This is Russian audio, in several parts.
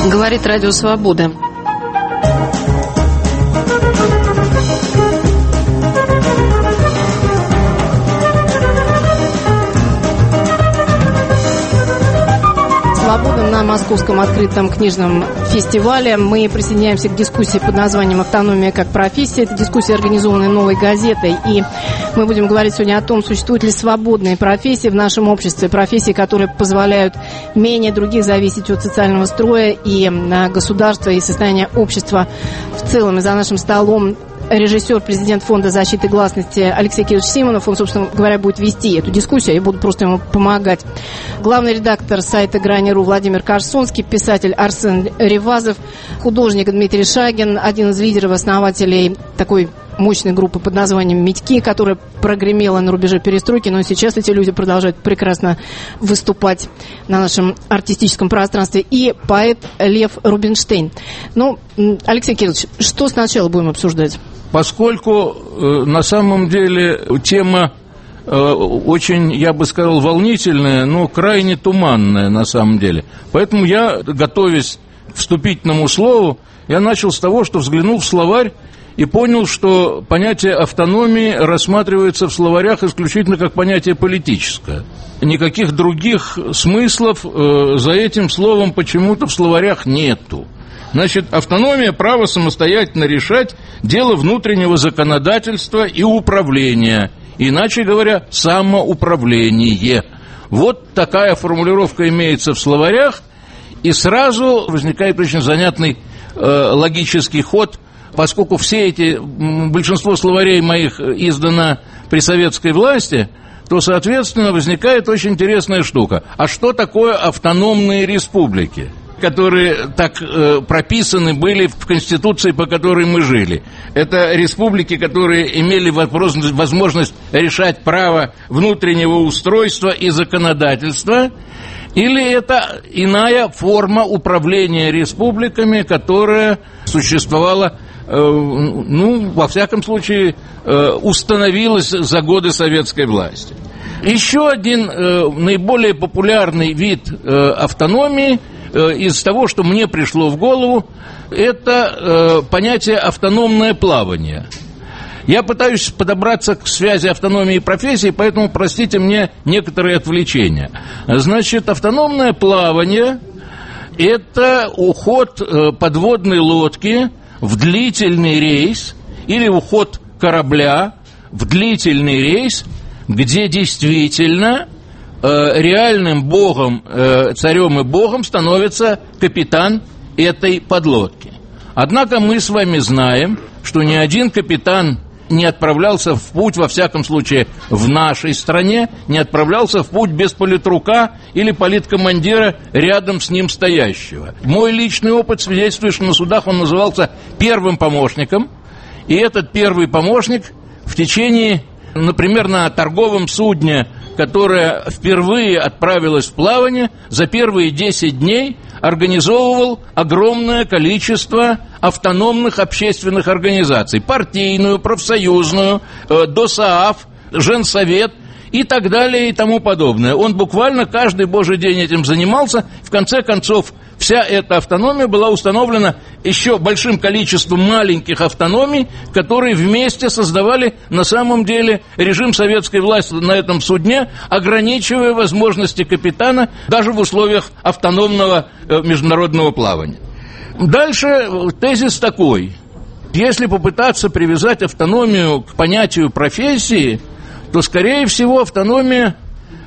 Говорит Радио Свобода. Свобода на Московском открытом книжном фестивале. Мы присоединяемся к дискуссии под названием «Автономия как профессия». Это дискуссия, организованная «Новой газетой». И мы будем говорить сегодня о том, существуют ли свободные профессии в нашем обществе. Профессии, которые позволяют менее других зависеть от социального строя и государства, и состояния общества в целом. И за нашим столом режиссер, президент Фонда защиты гласности Алексей Кириллович Симонов. Он, собственно говоря, будет вести эту дискуссию, я буду просто ему помогать. Главный редактор сайта Грани.ру Владимир Корсунский, писатель Арсен Ревазов, художник Дмитрий Шагин, один из лидеров, основателей такой мощной группы под названием «Медьки», которая прогремела на рубеже перестройки, но сейчас эти люди продолжают прекрасно выступать на нашем артистическом пространстве, и поэт Лев Рубинштейн. Ну, Алексей Кириллович, что сначала будем обсуждать? Поскольку на самом деле тема очень, я бы сказал, волнительная, но крайне туманная на самом деле. Поэтому я, готовясь к вступительному слову, я начал с того, что взглянул в словарь и понял, что понятие автономии рассматривается в словарях исключительно как понятие политическое. Никаких других смыслов за этим словом почему-то в словарях нету. Значит, автономия – право самостоятельно решать дело внутреннего законодательства и управления. Иначе говоря, самоуправление. Вот такая формулировка имеется в словарях, и сразу возникает очень занятный логический ход, поскольку большинство словарей моих издано при советской власти, то, соответственно, возникает очень интересная штука. А что такое автономные республики, которые так прописаны были в Конституции, по которой мы жили? Это республики, которые имели возможность решать право внутреннего устройства и законодательства, или это иная форма управления республиками, которая существовала, во всяком случае, установилась за годы советской власти. Еще один наиболее популярный вид автономии из того, что мне пришло в голову, это понятие «автономное плавание». Я пытаюсь подобраться к связи автономии и профессии, поэтому простите мне некоторые отвлечения. Значит, автономное плавание – это уход подводной лодки в длительный рейс или уход корабля в длительный рейс, где действительно реальным богом, царем и богом становится капитан этой подлодки. Однако мы с вами знаем, что ни один капитан не отправлялся в путь, во всяком случае в нашей стране, не отправлялся в путь без политрука или политкомандира рядом с ним стоящего. Мой личный опыт свидетельствует, что на судах он назывался первым помощником, и этот первый помощник в течение, например, на торговом судне, которое впервые отправилось в плавание, за первые 10 дней организовывал огромное количество автономных общественных организаций. Партийную, профсоюзную, ДОСААФ, Женсовет и так далее и тому подобное. Он буквально каждый божий день этим занимался. В конце концов, вся эта автономия была установлена еще большим количеством маленьких автономий, которые вместе создавали на самом деле режим советской власти на этом судне, ограничивая возможности капитана даже в условиях автономного международного плавания. Дальше тезис такой. Если попытаться привязать автономию к понятию профессии, то, скорее всего, автономия...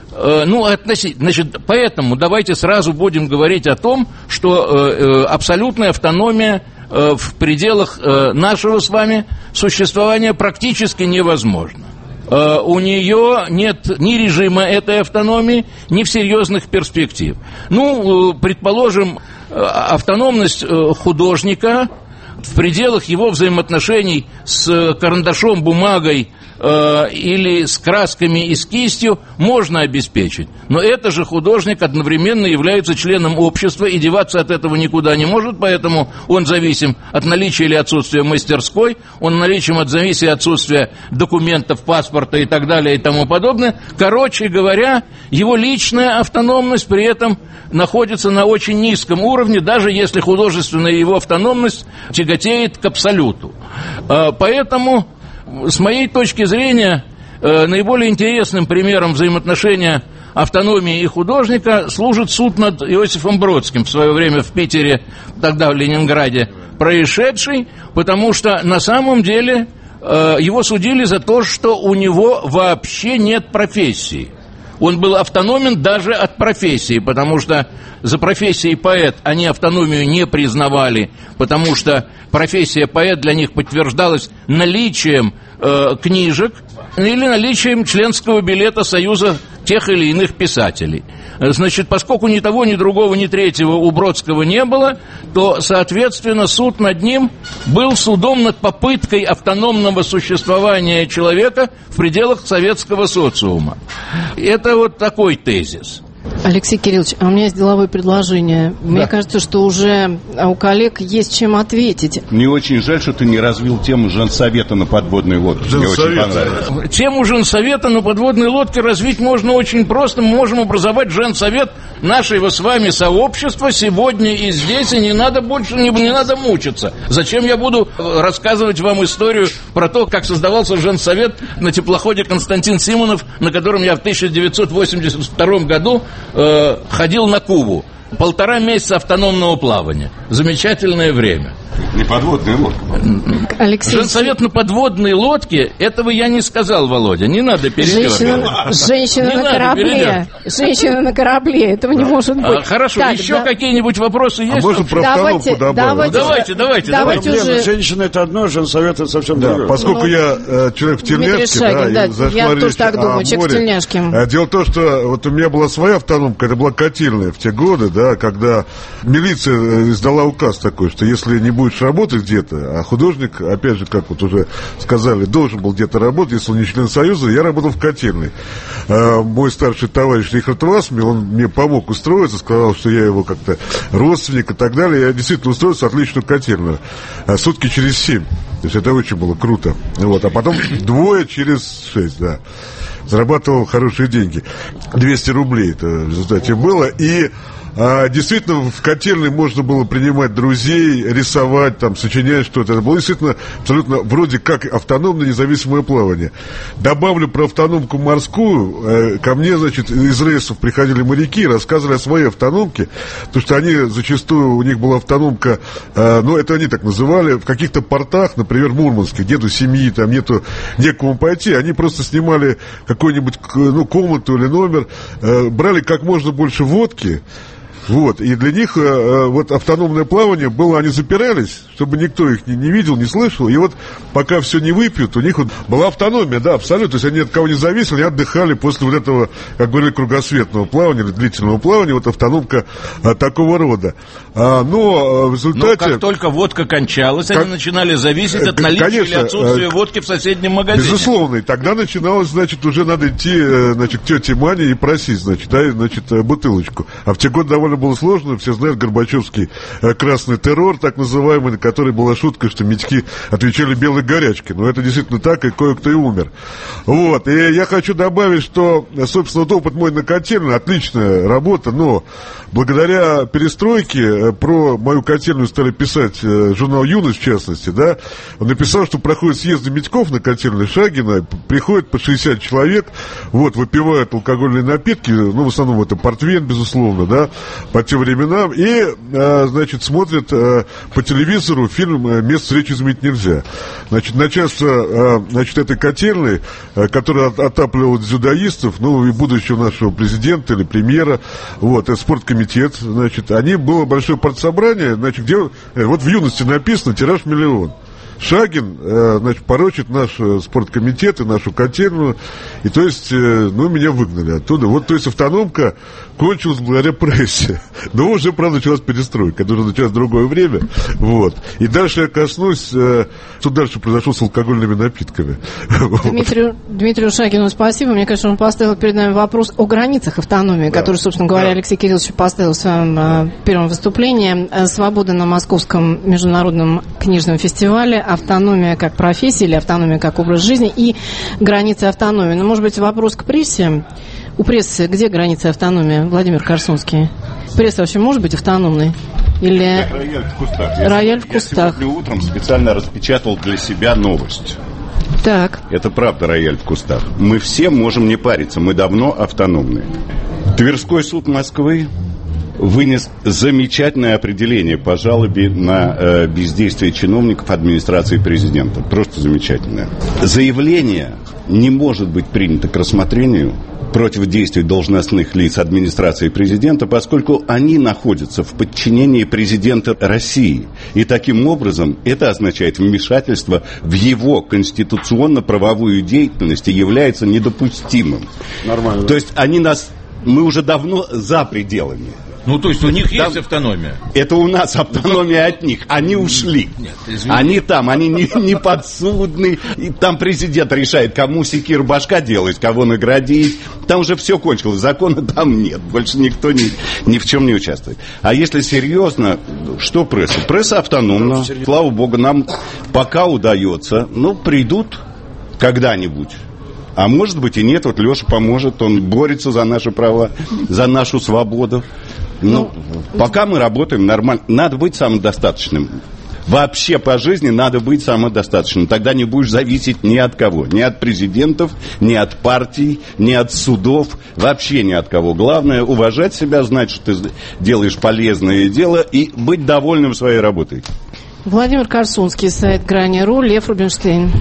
Значит, поэтому давайте сразу будем говорить о том, что абсолютная автономия в пределах нашего с вами существования практически невозможна. У нее нет ни режима этой автономии, ни серьезных перспектив. Предположим, автономность художника в пределах его взаимоотношений с карандашом, бумагой, или с красками и с кистью можно обеспечить. Но это же художник одновременно является членом общества и деваться от этого никуда не может, поэтому он зависим от наличия или отсутствия мастерской, он зависит от отсутствия документов, паспорта и так далее и тому подобное. Короче говоря, его личная автономность при этом находится на очень низком уровне, даже если художественная его автономность тяготеет к абсолюту. Поэтому, с моей точки зрения, наиболее интересным примером взаимоотношения автономии и художника служит суд над Иосифом Бродским в свое время в Питере, тогда в Ленинграде, происшедший, потому что на самом деле его судили за то, что у него вообще нет профессии. Он был автономен даже от профессии, потому что за профессией поэт они автономию не признавали, потому что профессия поэт для них подтверждалась наличием книжек или наличием членского билета Союза тех или иных писателей. Значит, поскольку ни того, ни другого, ни третьего у Бродского не было, то, соответственно, суд над ним был судом над попыткой автономного существования человека в пределах советского социума. Это вот такой тезис. Алексей Кириллович, а у меня есть деловое предложение. Да. Мне кажется, что уже у коллег есть чем ответить. Мне очень жаль, что ты не развил тему женсовета на подводной лодке. Мне очень понравилось. Тему женсовета на подводной лодке развить можно очень просто. Мы можем образовать женсовет нашего с вами сообщества сегодня и здесь, и не надо больше, не надо мучиться. Зачем я буду рассказывать вам историю про то, как создавался женсовет на теплоходе «Константин Симонов», на котором я в 1982 году ходил на Кубу. 1,5 месяца автономного плавания. Замечательное время. Не подводные лодки. Женсовет на подводной лодке, этого я не сказал, Володя. Не надо передергивать. Женщина на корабле. Женщина на корабле. Этого не может быть. Хорошо, так, еще какие-нибудь вопросы есть? Можно про автономку добавить? Давайте. Уже... Женщина это одно, женсовет это совсем другое. Поскольку я человек в тельняшке, я тоже так думаю, человек в тельняшке. Дело в том, что вот у меня была своя автономка, это была котельная в те годы, да, когда милиция издала указ такой, что если не будешь работать где-то, а художник, опять же, как вот уже сказали, должен был где-то работать, если он не член Союза, я работал в котельной. Мой старший товарищ Рихард Васми, он мне помог устроиться, сказал, что я его как-то родственник и так далее. Я действительно устроился в отличную котельную. Сутки через 7. То есть это очень было круто. Вот. А потом 2 через 6, да. Зарабатывал хорошие деньги. 200 рублей это в результате было. И действительно, в котельной можно было принимать друзей, рисовать, там, сочинять что-то. Это было действительно абсолютно вроде как автономное независимое плавание. Добавлю про автономку морскую. Ко мне, значит, из рейсов приходили моряки и рассказывали о своей автономке, потому что они зачастую, у них была автономка, ну, это они так называли, в каких-то портах, например, в Мурманске, нету семьи, там нету некому пойти, они просто снимали какую-нибудь, ну, комнату или номер, брали как можно больше водки. Вот, и для них вот автономное плавание было, они запирались, чтобы никто их не видел, не слышал, и вот пока все не выпьют, у них вот была автономия, да, абсолютно, то есть они от кого не зависели, они отдыхали после вот этого, как говорили, кругосветного плавания или длительного плавания, вот автономка такого рода. Но в результате... Но как только водка кончалась, они начинали зависеть от наличия, конечно, или отсутствия водки в соседнем магазине. Безусловно, и тогда начиналось, значит, уже надо идти, значит, к тете Мане и просить, значит, да, значит, бутылочку. А в те годы довольно было сложно, все знают Горбачевский красный террор, так называемый, на который была шутка, что медики отвечали белой горячкой. Но это действительно так, и кое-кто и умер. Вот, и я хочу добавить, что, собственно, вот опыт мой на котельной, отличная работа, но благодаря перестройке про мою котельную стали писать журнал «Юность», в частности, да, он написал, что проходят съезды медиков на котельной Шагина, приходят по 60 человек, вот, выпивают алкогольные напитки, ну, в основном это портвейн, безусловно, да, по тем временам, и, значит, смотрят по телевизору фильм «Место встречи изменить нельзя». Значит, начальство, значит, этой котельной, которая отапливала дзюдоистов, ну, и будущего нашего президента или премьера, вот, спорткомитет, значит, они, было большое партсобрание, значит, где, вот в «Юности» написано, тираж 1 000 000. Шагин, значит, порочит наш спорткомитет и нашу котельную, и то есть, меня выгнали оттуда. Вот, то есть, автономка кончилась благодаря прессе. Но уже, правда, началась перестройка, это уже началось другое время, вот. И дальше я коснусь, что дальше произошло с алкогольными напитками. Дмитрию Шагину спасибо. Мне кажется, он поставил перед нами вопрос о границах автономии, который, собственно говоря, Алексей Кириллович поставил в своем первом выступлении. Свобода на Московском международном книжном фестивале, автономия как профессия или автономия как образ жизни и границы автономии. Но, может быть, вопрос к прессе. У прессы где границы автономии, Владимир Корсунский? Пресса вообще может быть автономной? Или рояль в кустах? Рояль в кустах. Я сегодня утром специально распечатал для себя новость. Так. Это правда рояль в кустах. Мы все можем не париться, мы давно автономны. Тверской суд Москвы вынес замечательное определение по жалобе на бездействие чиновников администрации президента. Просто замечательное. Заявление не может быть принято к рассмотрению против действий должностных лиц администрации президента, поскольку они находятся в подчинении президента России. И таким образом это означает вмешательство в его конституционно-правовую деятельность и является недопустимым. Нормально. То есть мы уже давно за пределами. Ну, то есть у них есть автономия? Это у нас автономия от них. Они ушли. Нет, они там, они не подсудны. И там президент решает, кому секир башка делать, кого наградить. Там уже все кончилось. Закона там нет. Больше никто ни в чем не участвует. А если серьезно, что пресса? Пресса автономна. Слава богу, нам пока удается. Придут когда-нибудь. А может быть и нет. Вот Леша поможет. Он борется за наши права, за нашу свободу. Пока мы работаем нормально. Надо быть самодостаточным. Вообще по жизни надо быть самодостаточным. Тогда не будешь зависеть ни от кого. Ни от президентов, ни от партий, ни от судов. Вообще ни от кого. Главное уважать себя, знать, что ты делаешь полезное дело и быть довольным своей работой. Владимир Корсунский, сайт Грани.ру, Лев Рубинштейн.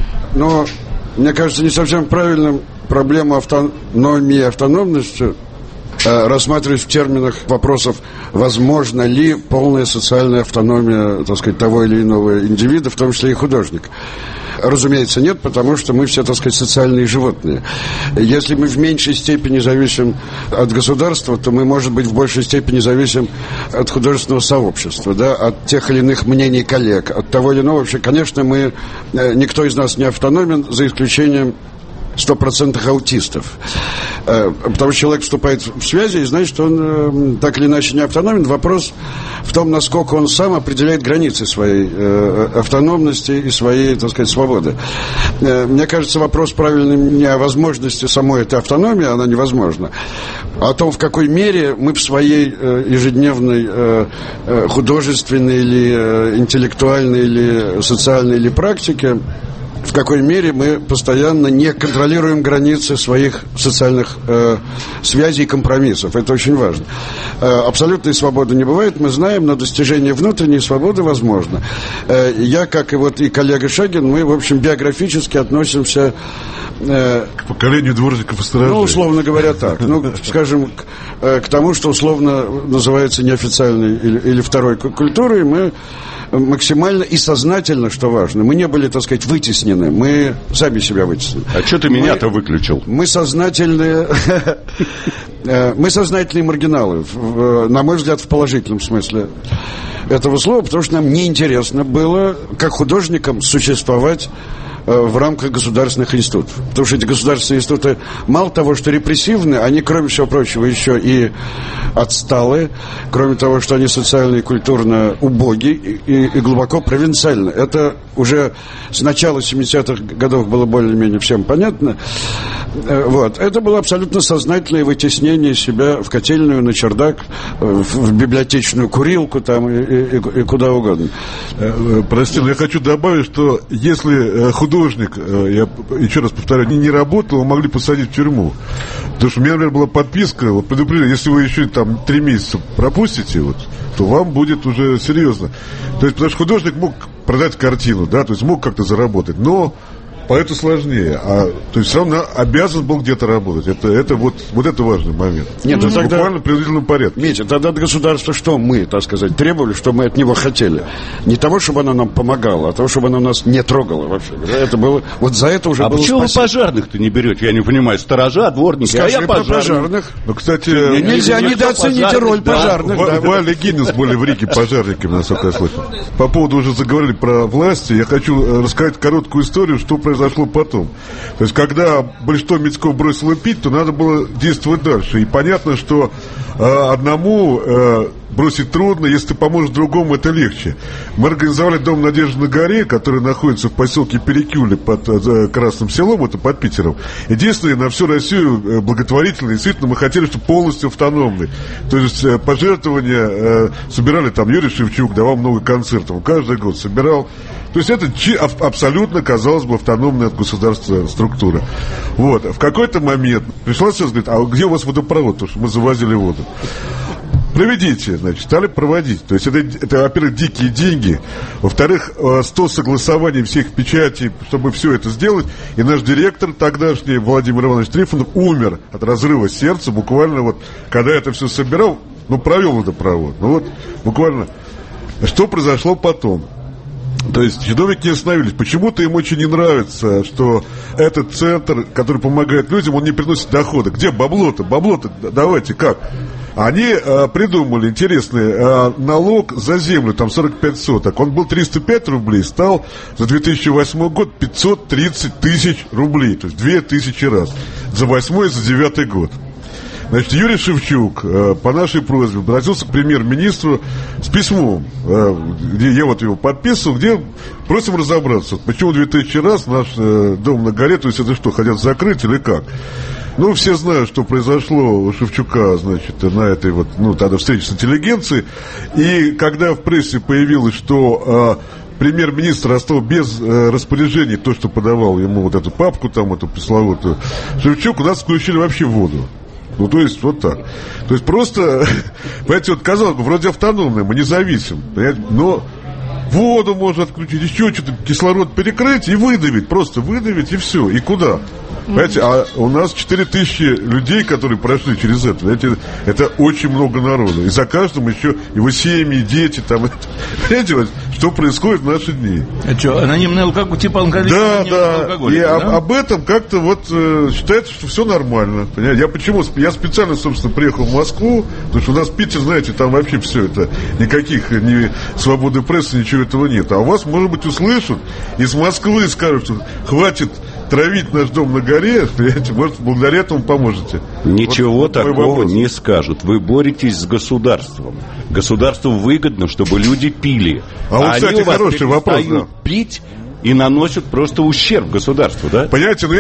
Мне кажется, не совсем правильным проблему автономии и автономности рассматривать в терминах вопросов, возможно ли полная социальная автономия, так сказать, того или иного индивида, в том числе и художника. Разумеется, нет, потому что мы все, так сказать, социальные животные. Если мы в меньшей степени зависим от государства, то мы, может быть, в большей степени зависим от художественного сообщества, от тех или иных мнений коллег, от того или иного. Вообще, конечно, никто из нас не автономен, за исключением 100% аутистов. Потому что человек вступает в связи и знает, что он так или иначе не автономен. Вопрос в том, насколько он сам определяет границы своей автономности и своей, так сказать, свободы. Мне кажется, вопрос правильный не о возможности самой этой автономии, она невозможна, а о том, в какой мере мы в своей ежедневной художественной или интеллектуальной или социальной или практике, в какой мере мы постоянно не контролируем границы своих социальных связей и компромиссов. Это очень важно. Абсолютной свободы не бывает, мы знаем, но достижение внутренней свободы возможно. Я, как и коллега Шагин, мы, в общем, биографически относимся к поколению дворников и сторожей. Условно говоря, так. Скажем, к тому, что условно называется неофициальной или второй культурой, мы максимально и сознательно, что важно. Мы не были, так сказать, вытеснены. Мы сами себя вытеснили. А что ты меня-то выключил? Мы сознательные маргиналы, на мой взгляд, в положительном смысле этого слова, потому что нам неинтересно было, как художникам, существовать в рамках государственных институтов. Потому что эти государственные институты, мало того, что репрессивны, они, кроме всего прочего, еще и отсталые, кроме того, что они социально и культурно убоги и глубоко провинциальны. Это уже с начала 70-х годов было более-менее всем понятно. Это было абсолютно сознательное вытеснение себя в котельную, на чердак, в библиотечную курилку там и куда угодно. Прости, но я хочу добавить, что если художник, я еще раз повторяю, не работал, его могли посадить в тюрьму. Потому что у меня, например, была подписка, предупреждение, если вы еще там 3 месяца пропустите, то вам будет уже серьезно. То есть, потому что художник мог продать картину, то есть мог как-то заработать, но поэту сложнее. То есть все равно обязан был где-то работать. Это это важный момент. Нет, тогда буквально в предварительном порядке. Митя, тогда от государства что мы, так сказать, требовали, что мы от него хотели? Не того, чтобы оно нам помогало, а того, чтобы оно нас не трогало вообще. Это было, вот за это уже было почему спасибо. вы пожарных-то не берете? Я не понимаю. Сторожа, дворники, Скажи я про пожарных. пожарных. Ну, кстати, Нельзя недооценить роль пожарных. Валя Гиннес были в Риге пожарниками, насколько я слышал. По поводу уже заговорили про власти, я хочу рассказать короткую историю, что произошло потом. То есть, когда большинство Митько бросило пить, то надо было действовать дальше. И понятно, что одному бросить трудно, если ты поможешь другому, это легче. Мы организовали Дом Надежды на горе, который находится в поселке Перекюли под Красным Селом, это под Питером. Единственное, на всю Россию благотворительно, действительно, мы хотели, чтобы полностью автономный. То есть пожертвования собирали там Юрий Шевчук, давал много концертов, каждый год собирал. То есть это абсолютно, казалось бы, автономная от государства структура. Вот. В какой-то момент пришла сестра, говорит, а где у вас водопровод? Потому что мы завозили воду. Проведите, значит, стали проводить. То есть это, во-первых, дикие деньги, во-вторых, 100 согласований всех печатей, чтобы все это сделать. И наш директор тогдашний, Владимир Иванович Трифонов, умер от разрыва сердца, буквально вот, когда это все собирал, провел водопровод. Буквально. Что произошло потом? То есть чиновники не остановились. Почему-то им очень не нравится, что этот центр, который помогает людям, он не приносит дохода. Где бабло-то? Бабло-то давайте как? Они придумали интересный налог за землю, там 45 соток. Он был 305 рублей, стал за 2008 год 530 тысяч рублей. То есть 2000 раз. За 8 и за 9 год. Значит, Юрий Шевчук по нашей просьбе обратился к премьер-министру с письмом, где я его подписывал, где просим разобраться, почему 2000 раз наш Дом на горе, то есть это что, хотят закрыть или как? Все знают, что произошло у Шевчука, значит, на этой тогда встрече с интеллигенцией. И когда в прессе появилось, что премьер-министр оставил без распоряжений то, что подавал ему вот эту папку, там, эту пресловутую, Шевчук, у нас включили вообще воду. То есть, вот так. То есть, просто, понимаете, казалось бы, вроде автономные, мы не зависим, понимаете, но воду можно отключить, еще что-то, кислород перекрыть и выдавить, просто выдавить и все. И куда? Понимаете, а у нас 4000 людей, которые прошли через это. Понимаете, это очень много народу. И за каждым еще его семьи, дети. Там, понимаете, что происходит в наши дни. А что, анонимный алкоголь, типа алкоголь? Да. И об этом как-то считается, что все нормально. Понимаете? Я специально, собственно, приехал в Москву, потому что у нас в Питере, знаете, там вообще все это, никаких ни свободы прессы, ничего этого нет. А у вас, может быть, услышат из Москвы скажут, что хватит травить наш Дом на горе, понимаете, может, благодаря этому поможете. Ничего такого не скажут. Вы боретесь с государством. Государству выгодно, чтобы люди пили. Кстати, хороший вопрос. Пить и наносят просто ущерб государству, да? Понимаете, но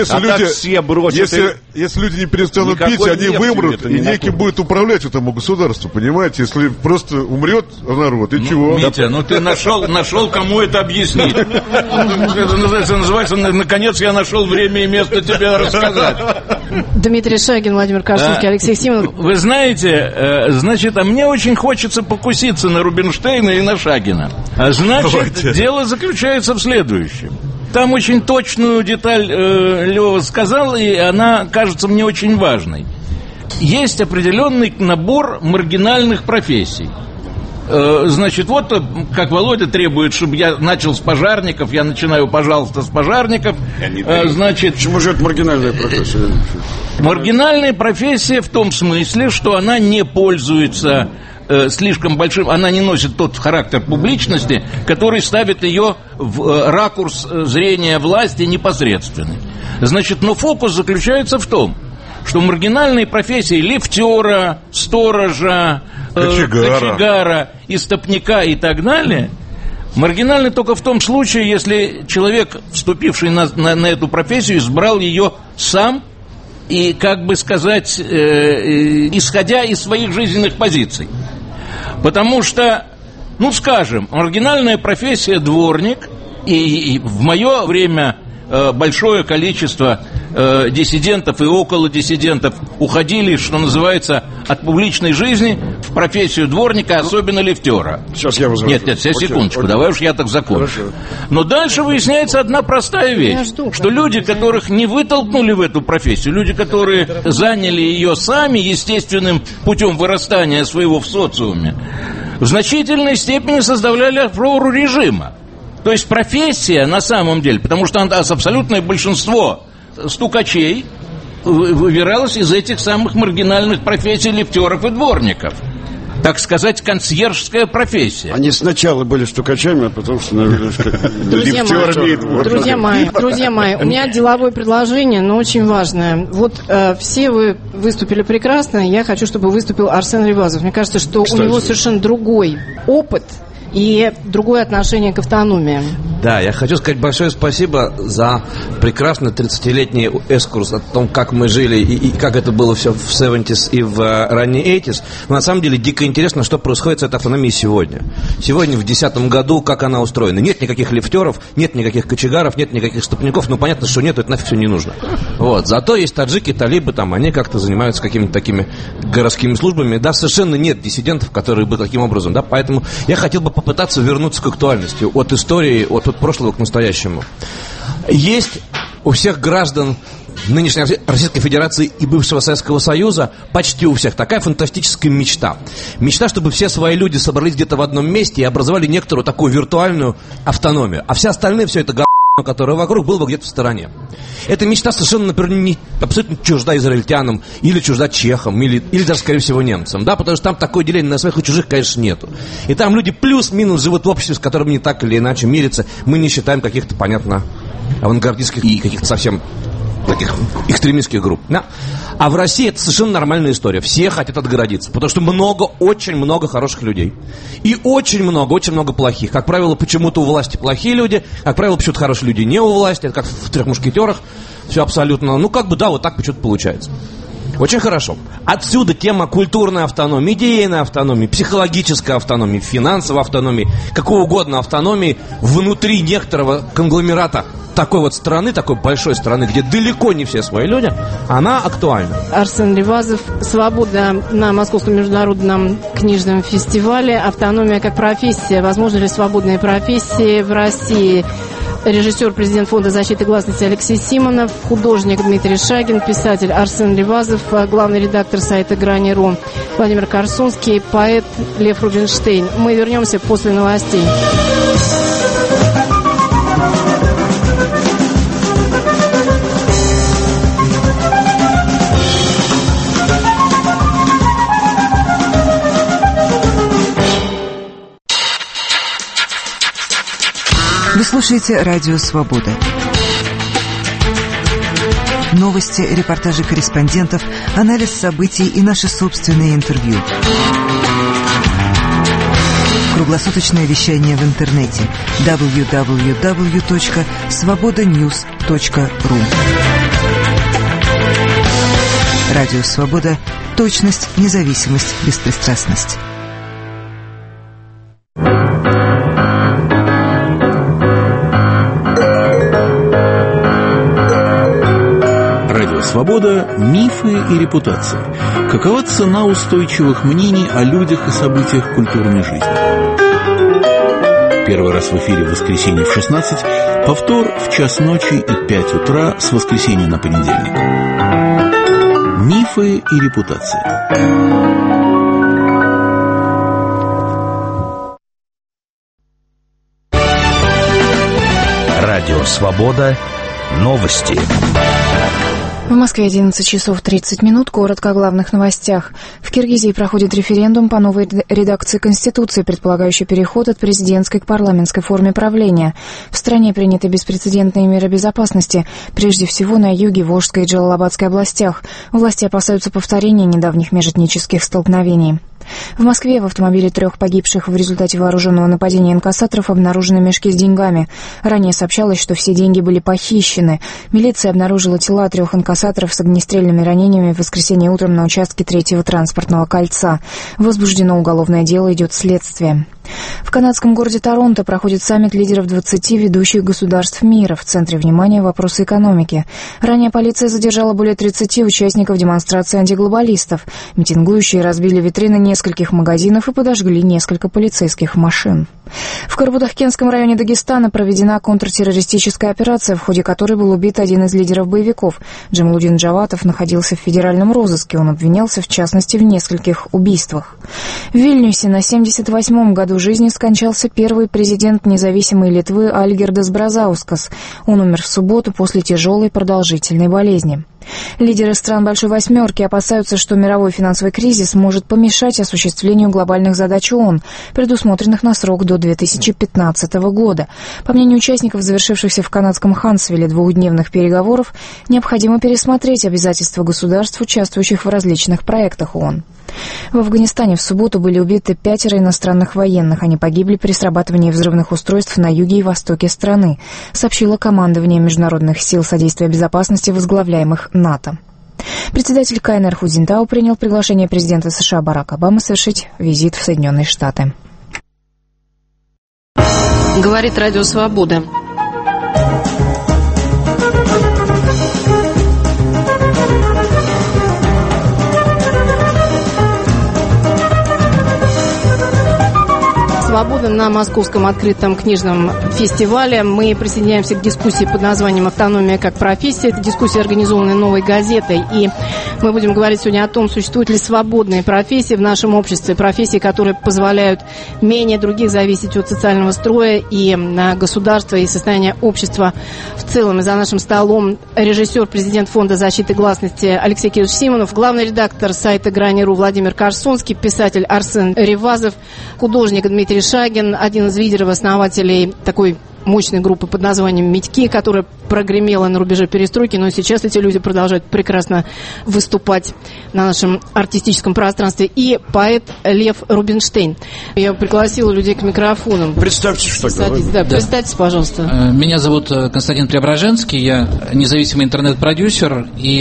если люди не перестанут пить, они вымрут, и неким будет управлять этому государству, понимаете? Если просто умрет народ, и чего? Митя, ты нашел, кому это объяснить. Это называется, наконец я нашел время и место тебе рассказать. Дмитрий Шагин, Владимир Корсунский, Алексей Симонов. Вы знаете, а мне очень хочется покуситься на Рубинштейна и на Шагина. Дело заключается в следующем. Там очень точную деталь Лёва сказал, и она кажется мне очень важной. Есть определенный набор маргинальных профессий. Значит, как Володя требует, чтобы я начал с пожарников, я начинаю, пожалуйста, с пожарников. Значит, почему же это маргинальная профессия? Маргинальная профессия в том смысле, что она не пользуется слишком большим, она не носит тот характер публичности, который ставит ее в ракурс зрения власти непосредственный. Значит, но фокус заключается в том, что маргинальные профессии лифтера, сторожа, кочегара, истопника и так далее маргинальны только в том случае, если человек, вступивший на эту профессию, избрал ее сам и, как бы сказать, исходя из своих жизненных позиций. Потому что, скажем, маргинальная профессия дворник, и в мое время большое количество диссидентов и около диссидентов уходили, что называется, от публичной жизни в профессию дворника, особенно лифтера. Сейчас я возражу. Нет, секундочку, давай уж я так закончу. Хорошо. Но дальше выясняется одна простая вещь, что люди, которых не вытолкнули в эту профессию, люди, которые заняли ее сами естественным путем вырастания своего в социуме, в значительной степени составляли опору режима. То есть профессия на самом деле, потому что абсолютное большинство стукачей выбиралось из этих самых маргинальных профессий лифтеров и дворников. Так сказать, консьержская профессия. Они сначала были стукачами, а потом становились лифтерами и дворниками. Друзья мои, у меня деловое предложение, но очень важное. Вот все вы выступили прекрасно, я хочу, чтобы выступил Арсен Ревазов. Мне кажется, что у него совершенно другой опыт и другое отношение к автономии. Да, я хочу сказать большое спасибо за прекрасный 30-летний экскурс о том, как мы жили и как это было все в 70s и в ранней 80s. Но на самом деле дико интересно, что происходит с этой автономией сегодня. Сегодня, в 2010 году, как она устроена. Нет никаких лифтеров, нет никаких кочегаров, нет никаких стопников. Ну, понятно, что нет, это нафиг все не нужно. Вот. Зато есть таджики, талибы, там, они как-то занимаются какими-то такими городскими службами. Да, совершенно нет диссидентов, которые бы таким образом, да, поэтому я хотел бы попытаться вернуться к актуальности, от истории, от прошлого к настоящему. Есть у всех граждан нынешней Российской Федерации и бывшего Советского Союза, почти у всех, такая фантастическая мечта. Мечта, чтобы все свои люди собрались где-то в одном месте и образовали некоторую такую виртуальную автономию. А все остальные, все это которая вокруг, был бы где-то в стороне. Эта мечта совершенно, например, абсолютно чужда израильтянам, или чужда чехам, или даже, скорее всего, немцам, да, потому что там такое деление на своих и чужих, конечно, нету. И там люди плюс-минус живут в обществе, с которым не так или иначе мирятся. Мы не считаем каких-то, понятно, авангардистских и каких-то совсем таких экстремистских групп, да? А в России это совершенно нормальная история. Все хотят отгородиться, потому что очень много хороших людей. И очень много плохих. Как правило, почему-то у власти плохие люди, как правило, почему-то хорошие люди не у власти. Это как в «Трех мушкетерах». Все абсолютно, ну, как бы, да, вот так почему-то получается. Очень хорошо. Отсюда тема культурной автономии, идейной автономии, психологической автономии, финансовой автономии, какого угодно автономии внутри некоторого конгломерата такой вот страны, такой большой страны, где далеко не все свои люди, она актуальна. Арсен Ревазов, «Свобода» на Московском международном книжном фестивале, автономия как профессия, возможно ли свободные профессии в России? Режиссер, президент Фонда защиты гласности Алексей Симонов, художник Дмитрий Шагин, писатель Арсен Ревазов, главный редактор сайта Грани.ру Владимир Корсунский, поэт Лев Рубинштейн. Мы вернемся после новостей. Вы слушаете «Радио Свобода». Новости, репортажи корреспондентов, анализ событий и наши собственные интервью. Круглосуточное вещание в интернете www.svobodanews.ru. Радио Свобода. Точность, независимость, беспристрастность. Свобода, мифы и репутация. Какова цена устойчивых мнений о людях и событиях культурной жизни? Первый раз в эфире в воскресенье в 16, повтор в час ночи и 5 утра с воскресенья на понедельник. Мифы и репутация. Радио Свобода. Новости. В Москве 11 часов 30 минут. Коротко о главных новостях. В Киргизии проходит референдум по новой редакции Конституции, предполагающий переход от президентской к парламентской форме правления. В стране приняты беспрецедентные меры безопасности, прежде всего на юге, Волжской и Джалалабадской областях. Власти опасаются повторения недавних межэтнических столкновений. В Москве в автомобиле 3 погибших в результате вооруженного нападения инкассаторов обнаружены мешки с деньгами. Ранее сообщалось, что все деньги были похищены. Милиция обнаружила тела 3 инкассаторов с огнестрельными ранениями в воскресенье утром на участке 3-го транспортного кольца. Возбуждено уголовное дело, идет следствие. В канадском городе Торонто проходит саммит лидеров 20 ведущих государств мира. В центре внимания вопросы экономики. Ранее полиция задержала более 30 участников демонстрации антиглобалистов. Митингующие разбили витрины нескольких магазинов и подожгли несколько полицейских машин. В Карабудахкенском районе Дагестана проведена контртеррористическая операция, в ходе которой был убит один из лидеров боевиков. Джамалудин Джаватов находился в федеральном розыске. Он обвинялся, в частности, в нескольких убийствах. В Вильнюсе на 78-м году жизни скончался первый президент независимой Литвы Альгирдас Бразаускас. Он умер в субботу после тяжелой продолжительной болезни. Лидеры стран Большой Восьмерки опасаются, что мировой финансовый кризис может помешать осуществлению глобальных задач ООН, предусмотренных на срок до 2015 года. По мнению участников, завершившихся в канадском Хансвилле двухдневных переговоров, необходимо пересмотреть обязательства государств, участвующих в различных проектах ООН. В Афганистане в субботу были убиты 5 иностранных военных. Они погибли при срабатывании взрывных устройств на юге и востоке страны, сообщило командование международных сил содействия безопасности, возглавляемых НАТО. Председатель КНР Ху Цзиньтао принял приглашение президента США Барака Обамы совершить визит в Соединенные Штаты. Говорит Радио Свобода. «Свобода» на Московском открытом книжном фестивале. Мы присоединяемся к дискуссии под названием «Автономия как профессия». Это дискуссия, организованная «Новой газетой». И мы будем говорить сегодня о том, существуют ли свободные профессии в нашем обществе. Профессии, которые позволяют менее других зависеть от социального строя и государства, и состояния общества в целом. И за нашим столом режиссер, президент Фонда защиты гласности Алексей Кириллович Симонов, главный редактор сайта Грани.ру Владимир Корсунский, писатель Арсен Ревазов, художник Дмитрий Шагин, один из лидеров, основателей такой мощной группы под названием «Митьки», которая прогремела на рубеже перестройки, но сейчас эти люди продолжают прекрасно выступать на нашем артистическом пространстве. И поэт Лев Рубинштейн. Я пригласила людей к микрофонам. Представьте, что говорите. Да, представьтесь, пожалуйста. Меня зовут Константин Преображенский, я независимый интернет-продюсер, и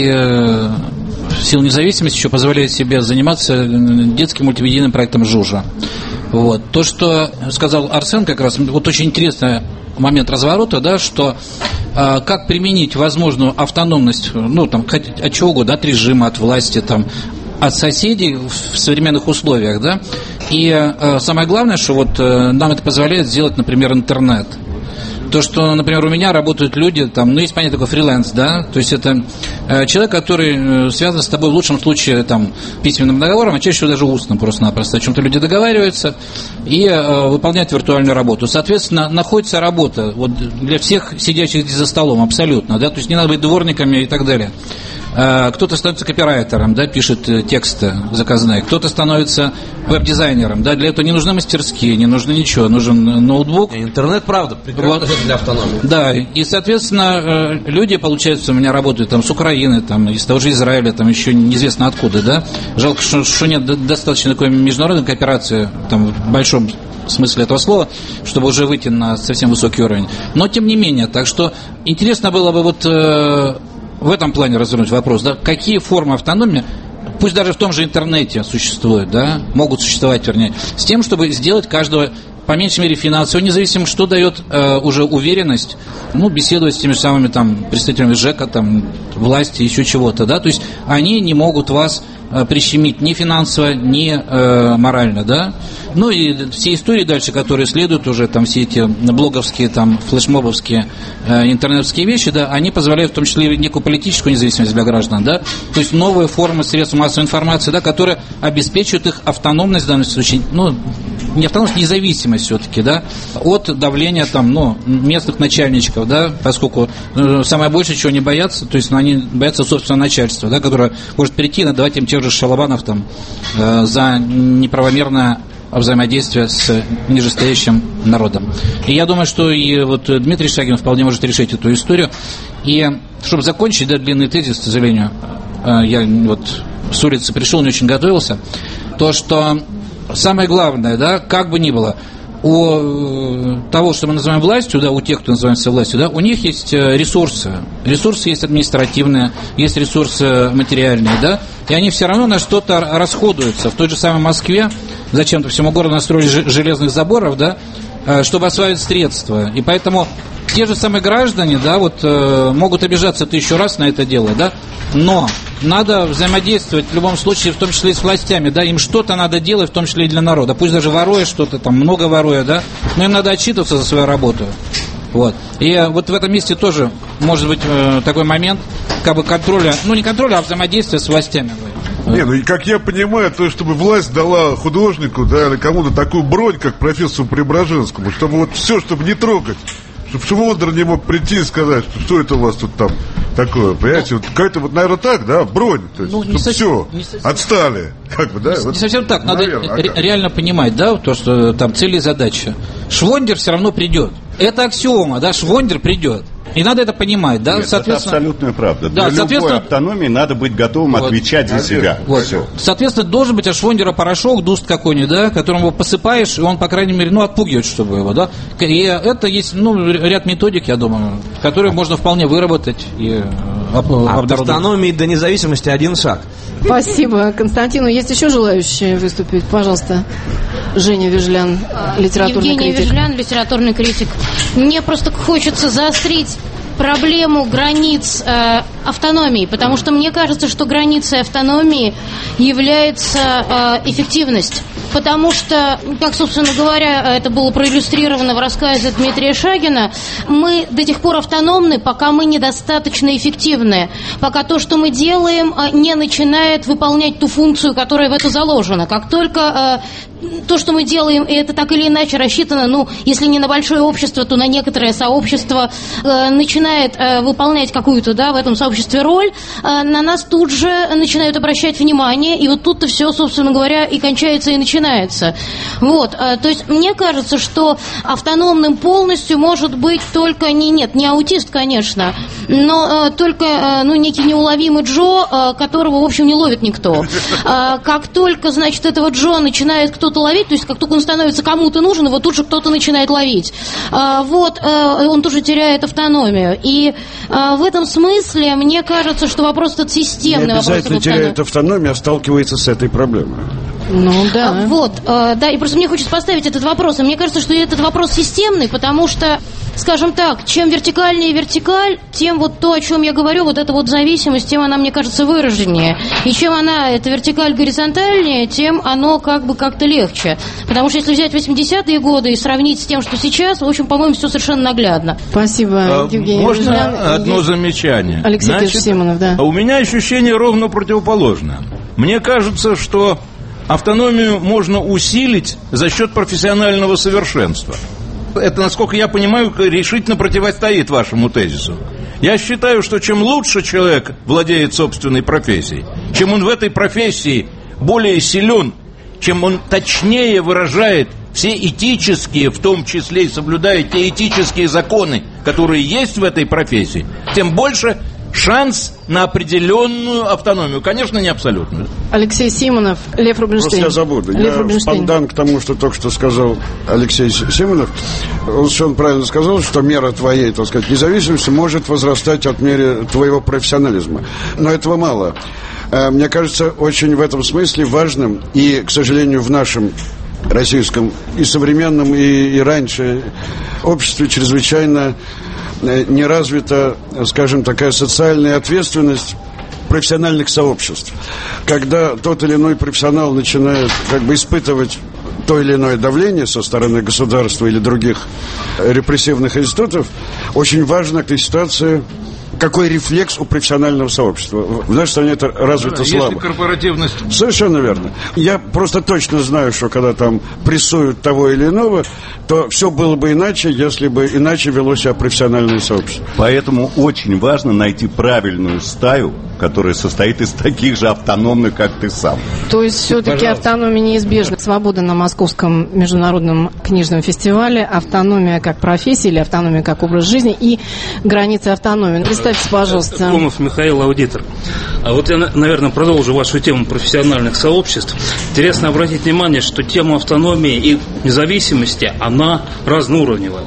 в силу независимости еще позволяю себе заниматься детским мультимедийным проектом «Жужа». Вот. То, что сказал Арсен, как раз, вот очень интересный момент разворота, да, что как применить возможную автономность, ну, там, от чего угодно, от режима, от власти, там, от соседей в современных условиях, да, и самое главное, что вот нам это позволяет сделать, например, интернет. То, что, например, у меня работают люди, там, ну, есть понятие такое фриланс, да, то есть это человек, который связан с тобой в лучшем случае, там, письменным договором, а чаще всего даже устным просто-напросто. О чем-то люди договариваются и выполняют виртуальную работу. Соответственно, находится работа вот для всех сидящих здесь за столом абсолютно, да, то есть не надо быть дворниками и так далее. Кто-то становится копирайтером, да, пишет тексты заказные, кто-то становится веб-дизайнером, да, для этого не нужны мастерские, не нужно ничего, нужен ноутбук. Интернет, правда, прекрасно вот. Для автономии. Да, и, соответственно, люди, получается, у меня работают там с Украины, там, из того же Израиля, там еще неизвестно откуда, да. Жалко, что нет достаточно такой международной кооперации, там, в большом смысле этого слова, чтобы уже выйти на совсем высокий уровень. Но, тем не менее, так что интересно было бы вот в этом плане развернуть вопрос, да, какие формы автономии, пусть даже в том же интернете существуют, да, могут существовать, вернее, с тем, чтобы сделать каждого, по меньшей мере, финансово независимым, что дает уже уверенность, ну, беседовать с теми же самыми там представителями ЖЭКа, там, власти, еще чего-то, да, то есть они не могут вас прищемить ни финансово, ни морально, да. Ну и все истории дальше, которые следуют уже, там все эти блоговские, там, флешмобовские, интернетовские вещи, да, они позволяют в том числе и некую политическую независимость для граждан, да, то есть новые формы средств массовой информации, да, которые обеспечивают их автономность в данном случае, ну, не автономность, независимость все-таки, да, от давления там, ну, местных начальничков, да, поскольку самое большее, чего они боятся, то есть, ну, они боятся собственного начальства, да, которое может перейти и надавать им тех же шалабанов там за неправомерное взаимодействие с нижестоящим народом. И я думаю, что и вот Дмитрий Шагин вполне может решить эту историю. И чтобы закончить, да, длинный тезис, к сожалению, я вот с улицы пришел, не очень готовился, то, что самое главное, да, как бы ни было, у того, что мы называем властью, да, у тех, кто называется властью, да, у них есть ресурсы. Ресурсы есть административные, есть ресурсы материальные, да, и они все равно на что-то расходуются. В той же самой Москве зачем-то всему городу настроили железных заборов, да, чтобы осваивать средства. И поэтому те же самые граждане, да, вот могут обижаться 1000 раз на это дело, да, но надо взаимодействовать в любом случае, в том числе и с властями, да, им что-то надо делать, в том числе и для народа, пусть даже воруя что-то, там, много воруя, да, но им надо отчитываться за свою работу, вот. И вот в этом месте тоже может быть такой момент, как бы контроля, ну не контроля, а взаимодействия с властями. Не, ну и как я понимаю, то, чтобы власть дала художнику, да, или кому-то такую бронь, как профессору Преображенскому, чтобы вот все, чтобы не трогать, чтобы Швондер не мог прийти и сказать, что это у вас тут там такое, понимаете, вот какая-то вот, наверное, так, да, бронь, то есть, ну, все, отстали, как бы, да? Не вот, совсем так, надо наверное, реально понимать, да, то, что там цели и задачи. Швондер все равно придет. Это аксиома, да, Швондер придет. И надо это понимать, да, нет, соответственно... это абсолютная правда. Да, для любой автономии надо быть готовым отвечать за себя. Вот. Соответственно, должен быть от Швондера порошок, дуст какой-нибудь, да, которым его посыпаешь, и он, по крайней мере, отпугивает, чтобы его, да. И это есть, ряд методик, я думаю, которые можно вполне выработать и от автономии до независимости один шаг. Спасибо, Константину. Есть еще желающие выступить? Пожалуйста. Женя Вижлян, литературный Евгения критик. Вижлян, литературный критик. Мне просто хочется заострить проблему границ автономии, потому что мне кажется, что границей автономии является эффективность. Потому что, как, собственно говоря, это было проиллюстрировано в рассказе Дмитрия Шагина, мы до тех пор автономны, пока мы недостаточно эффективны, пока то, что мы делаем, не начинает выполнять ту функцию, которая в это заложена. Как только то, что мы делаем, и это так или иначе рассчитано, если не на большое общество, то на некоторое сообщество, начинает выполнять какую-то, да, в этом сообществе роль, на нас тут же начинают обращать внимание, и вот тут-то все, собственно говоря, и кончается, и начинается. Вот, то есть мне кажется, что автономным полностью может быть только, не аутист, конечно, но только, некий неуловимый Джо, которого, в общем, не ловит никто. Как только, значит, этого Джо начинает кто-то ловить, то есть как только он становится кому-то нужен, его тут же кто-то начинает ловить. Он тоже теряет автономию. И в этом смысле мне кажется, что вопрос этот системный. Не обязательно теряет автономию, а сталкивается с этой проблемой. Да, и просто мне хочется поставить этот вопрос. И мне кажется, что этот вопрос системный, потому что, скажем так, чем вертикальнее вертикаль, тем вот то, о чем я говорю, вот эта вот зависимость, тем она, мне кажется, выраженнее. И чем она, эта вертикаль, горизонтальнее, тем оно как бы как-то легче. Потому что если взять 80-е годы и сравнить с тем, что сейчас, в общем, по-моему, все совершенно наглядно. Спасибо, Евгений. Можно одно замечание? Алексей Симонов, да. У меня ощущение ровно противоположное. Мне кажется, что автономию можно усилить за счет профессионального совершенства. Это, насколько я понимаю, решительно противостоит вашему тезису. Я считаю, что чем лучше человек владеет собственной профессией, чем он в этой профессии более силен, чем он точнее выражает все этические, в том числе и соблюдает те этические законы, которые есть в этой профессии, тем больше шанс на определенную автономию. Конечно, не абсолютную. Алексей Симонов, Лев Рубинштейн. Просто я забуду. Я спондан к тому, что только что сказал Алексей Симонов. Он совершенно правильно сказал, что мера твоей, так сказать, независимости может возрастать от меры твоего профессионализма. Но этого мало. Мне кажется, очень в этом смысле важным, и, к сожалению, в нашем российском и современном, и раньше обществе чрезвычайно не развита, скажем, такая социальная ответственность профессиональных сообществ. Когда тот или иной профессионал начинает как бы испытывать то или иное давление со стороны государства или других репрессивных институтов, очень важно к этой ситуации, какой рефлекс у профессионального сообщества. В нашей стране это развито слабо. Если корпоративность... Совершенно верно. Я просто точно знаю, что когда там прессуют того или иного, то все было бы иначе, если бы иначе вело себя профессиональное сообщество. Поэтому очень важно найти правильную стаю, которая состоит из таких же автономных, как ты сам. То есть все-таки автономия неизбежна. Свобода на Московском международном книжном фестивале, автономия как профессия или автономия как образ жизни и границы автономии. Представьте, пожалуйста. Комов Михаил, аудитор. А вот я, наверное, продолжу вашу тему профессиональных сообществ. Интересно обратить внимание, что тема автономии и независимости, она разноуровневая. Вот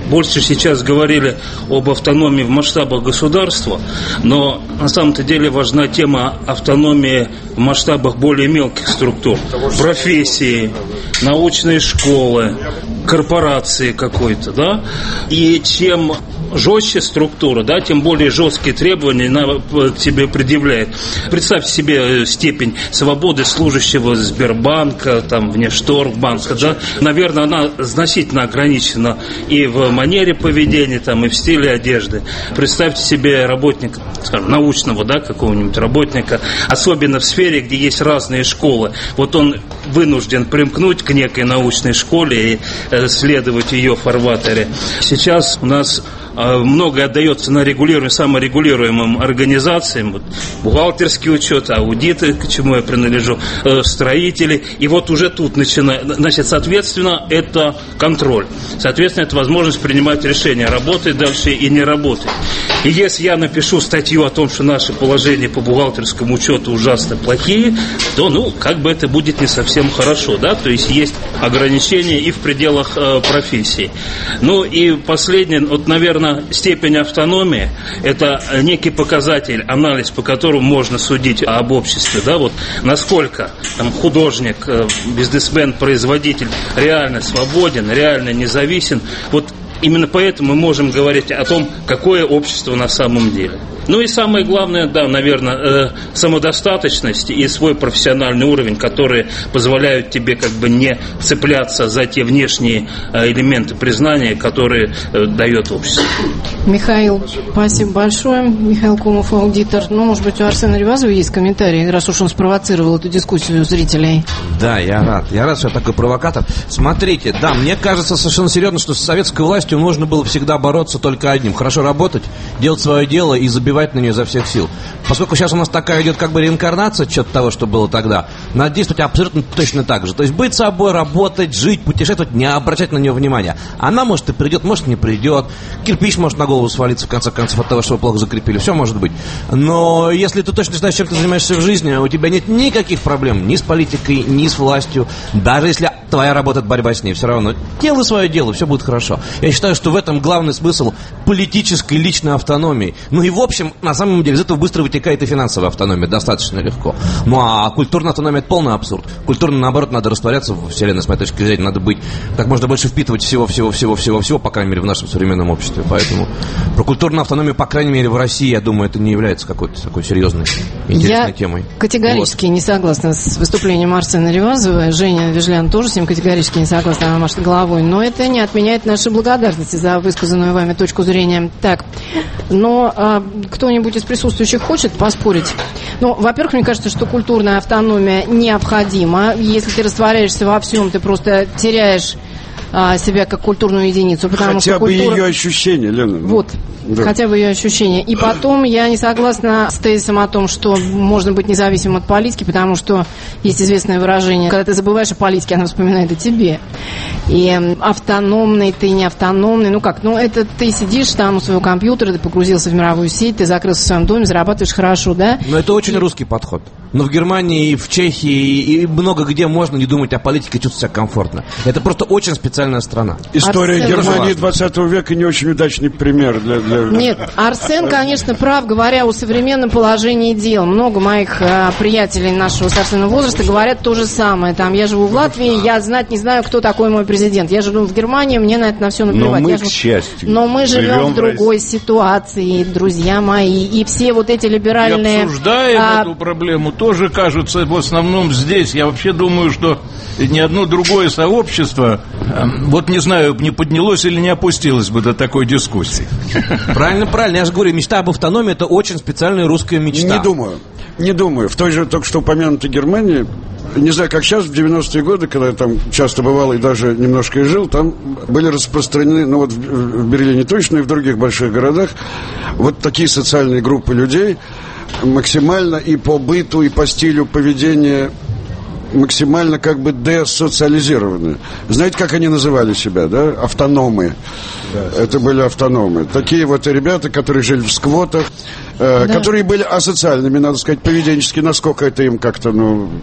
больше сейчас говорили об автономии в масштабах государства, но на самом-то деле важна тема автономии в масштабах более мелких структур, профессии, научные школы, корпорации какой-то, да, и чем жестче структура, да, тем более жесткие требования к тебе предъявляет. Представьте себе степень свободы служащего Сбербанка, там, Внешторгбанка, да, наверное, она значительно ограничена и в манере поведения, там, и в стиле одежды. Представьте себе работника, скажем, научного, да, какого-нибудь работника, особенно в сфере, где есть разные школы. Вот он вынужден примкнуть к некой научной школе и следовать ее фарватере. Сейчас у нас многое отдается на регулируемым, саморегулируемым организациям, вот, бухгалтерский учет, аудиты, к чему я принадлежу, строители, и вот уже тут начинает, значит, соответственно, это контроль, соответственно, это возможность принимать решения, работать дальше и не работать. И если я напишу статью о том, что наши положения по бухгалтерскому учету ужасно плохие, то, ну, как бы это будет не совсем хорошо, да, то есть есть ограничения и в пределах профессии. Ну, и последнее, вот, наверное, степень автономии – это некий показатель, анализ, по которому можно судить об обществе, да, вот насколько там художник, бизнесмен, производитель реально свободен, реально независим. Вот именно поэтому мы можем говорить о том, какое общество на самом деле. Ну и самое главное, да, наверное, самодостаточность и свой профессиональный уровень, которые позволяют тебе как бы не цепляться за те внешние элементы признания, которые дает общество. Михаил, спасибо большое. Михаил Комов, аудитор. Ну, может быть, у Арсена Ревазова есть комментарии, раз уж он спровоцировал эту дискуссию зрителей. Да, я рад, что я такой провокатор. Смотрите, да, мне кажется совершенно серьезно, что с советской властью можно было всегда бороться только одним: хорошо работать, делать свое дело и забивать на нее изо всех сил. Поскольку сейчас у нас такая идет как бы реинкарнация чего-то того, что было тогда, надо действовать абсолютно точно так же. То есть быть собой, работать, жить, путешествовать, не обращать на нее внимания. Она, может, и придет, может, не придет. Кирпич может на голову свалиться, в конце концов, от того, что вы плохо закрепили. Все может быть. Но если ты точно знаешь, чем ты занимаешься в жизни, у тебя нет никаких проблем ни с политикой, ни с властью. Даже если твоя работа — это борьба с ней, все равно делай свое дело, все будет хорошо. Я считаю, что в этом главный смысл политической личной автономии. Ну и в общем, на самом деле, из этого быстро вытекает и финансовая автономия, достаточно легко. Ну а культурная автономия — это полный абсурд. Культурно, наоборот, надо растворяться в вселенной, с моей точки зрения, надо быть как можно больше впитывать всего, по крайней мере, в нашем современном обществе. Поэтому про культурную автономию, по крайней мере, в России, я думаю, это не является какой-то такой серьезной, интересной темой. Я категорически не согласна с выступлением Арсена Ревазова. Женя Вежлян тоже с ним категорически не согласна, она машет головой. Но это не отменяет нашей благодарности за высказанную вами точку зрения. Так, но кто-нибудь из присутствующих хочет поспорить? Ну, во-первых, мне кажется, что культурная автономия необходима. Если ты растворяешься во всем, ты просто теряешь себя как культурную единицу, потому хотя что бы ее ощущение, Лена. Вот, да. Хотя бы ее ощущение. И потом я не согласна с тезисом о том, что можно быть независимым от политики, потому что есть известное выражение: когда ты забываешь о политике, она вспоминает о тебе. И автономный ты, не автономный, это ты сидишь там у своего компьютера, ты погрузился в мировую сеть, ты закрылся в своем доме, зарабатываешь хорошо, да? Но это очень русский подход. Но в Германии, и в Чехии, и много где можно не думать о политике, чувствовать себя комфортно. Это просто очень специальная страна. История Германии 20 века не очень удачный пример для... Нет, Арсен, конечно, прав, говоря о современном положении дел. Много моих приятелей нашего собственного возраста говорят то же самое. Там, я живу в Латвии, я знать не знаю, кто такой мой президент. Я живу в Германии, мне на это на все наплевать. Но мы, к счастью, но мы живем в другой ситуации, друзья мои. И все вот эти либеральные... И обсуждаем эту проблему, тоже кажется в основном здесь. Я вообще думаю, что ни одно другое сообщество, вот не знаю, не поднялось или не опустилось бы до такой дискуссии. Правильно. Я же говорю, мечта об автономии — это очень специальная русская мечта. Не думаю. В той же только что упомянутой Германии, не знаю, как сейчас, в 90-е годы, когда я там часто бывал и даже немножко и жил, там были распространены, в Берлине точно и в других больших городах, вот такие социальные группы людей, максимально и по быту, и по стилю поведения максимально как бы десоциализированы. Знаете, как они называли себя, да? Автономы. Да. Это были автономы. Такие вот ребята, которые жили в сквотах, которые были асоциальными, надо сказать, поведенчески, насколько это им как-то,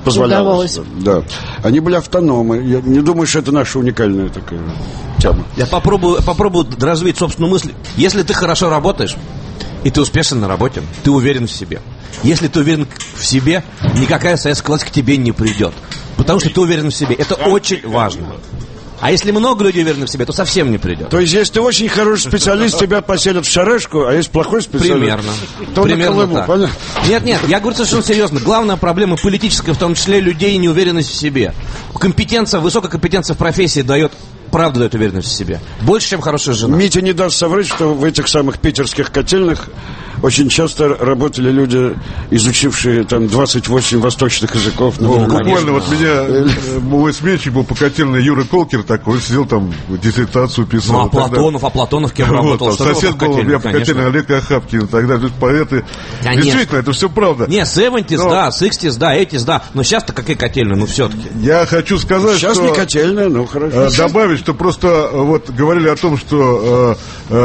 позволялось. Да. Они были автономы. Я не думаю, что это наша уникальная такая тема. Я попробую развить собственную мысль. Если ты хорошо работаешь, и ты успешен на работе, ты уверен в себе. Если ты уверен в себе, никакая советская власть к тебе не придет. Потому что ты уверен в себе. Это очень важно. А если много людей уверены в себе, то совсем не придет. То есть, если ты очень хороший специалист, тебя поселят в шарашку, а если плохой специалист, то Примерно на так. Нет, я говорю совершенно серьезно. Главная проблема политическая, в том числе людей, неуверенность в себе. Компетенция, высокая компетенция в профессии дает уверенность в себе. Больше, чем хорошая жена. Митя не даст соврать, что в этих самых питерских котельных очень часто работали люди, изучившие там 28 восточных языков. Буквально вот меня мой сменщик был по котельной Юра Колкер такой, сидел там, диссертацию писал. Ну, а Платонов кем работал? Сосед был у меня по котельной Олег Ахапкин и так далее. Поэты. Действительно, это все правда. Не, 70s, да, 60s, да, 80s, да. Но сейчас-то какие котельные, ну все-таки. Я хочу сказать, сейчас что... не котельная, ну хорошо. Добавить, что просто вот говорили о том, что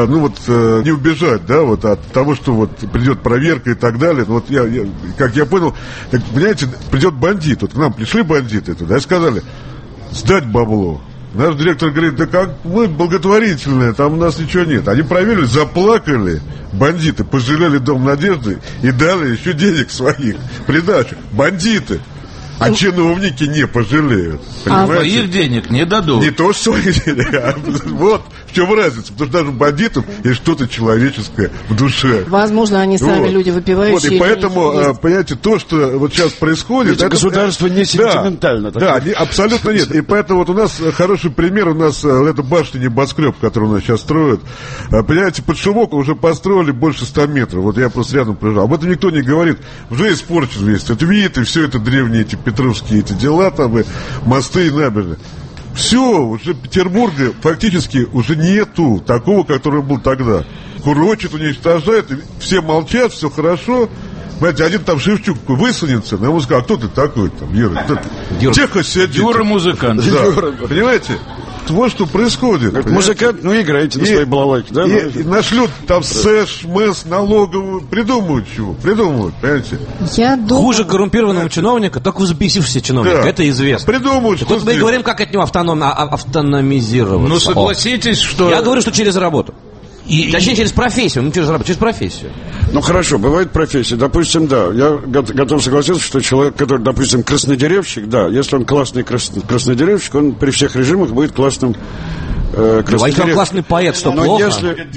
не убежать, да, вот от того, что вот придет проверка и так далее. Вот как я понял, так, понимаете, придет бандит. Вот к нам пришли бандиты туда и сказали: сдать бабло. Наш директор говорит: да как мы благотворительные, там у нас ничего нет. Они проверили, заплакали, бандиты, пожалели Дом Надежды и дали еще денег своих, придачу. Бандиты. А чиновники не пожалеют. Своих денег не дадут. Не то, что своих денег, а вот в чем разница. Потому что даже бандитам есть что-то человеческое в душе. Возможно, они сами люди выпивающие. Вот, и поэтому, понимаете, то, что вот сейчас происходит... Это государство не сентиментально. Да, абсолютно нет. И поэтому вот у нас хороший пример, у нас эта башня небоскреб, который у нас сейчас строят. Понимаете, под шумок уже построили больше 100 метров. Вот я просто рядом проезжал. Об этом никто не говорит. Уже испорчен весь этот вид, и все это древние эти петровские эти дела, там и мосты и набережные. Все, уже Петербурга фактически уже нету такого, который был тогда. Курочит, уничтожает, и все молчат, все хорошо. Знаете, один там Шевчук высунется, на ему сказал: а кто ты такой там, Юра? Тихо сидит. Юра музыкант. Да. Понимаете? Вот что происходит. Музыкант, играйте на своей балалайке, да? И нашлют там СЭШ, МЭС, налоговую, придумывают чего? Придумывают, понимаете? Хуже коррумпированного чиновника, только взбесившийся чиновник, да. Это известно. Придумывают, что мы говорим, как от него автономизироваться. Ну, согласитесь, что... Я говорю, что через работу. Точнее, через профессию, через профессию. Ну, хорошо, бывает профессия. Допустим, да, я готов согласиться, что человек, который, допустим, краснодеревщик, да, если он классный краснодеревщик, он при всех режимах будет классным краснодеревщиком. Он классный поэт, что но плохо?